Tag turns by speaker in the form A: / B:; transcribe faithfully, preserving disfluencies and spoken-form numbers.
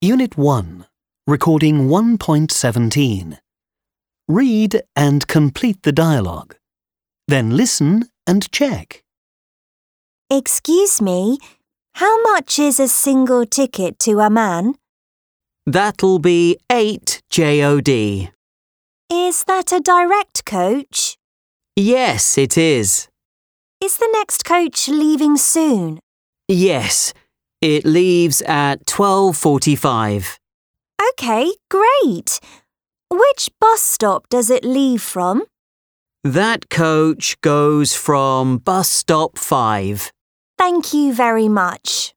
A: Unit one, Recording one point seventeen. Read and complete the dialogue. Then listen and check.
B: Excuse me, how much is a single ticket to Amman?
C: That'll be eight J O D.
B: Is that a direct coach?
C: Yes, it is.
B: Is the next coach leaving soon?
C: Yes, it leaves at twelve forty-five.
B: OK, great. Which bus stop does it leave from?
C: That coach goes from bus stop five.
B: Thank you very much.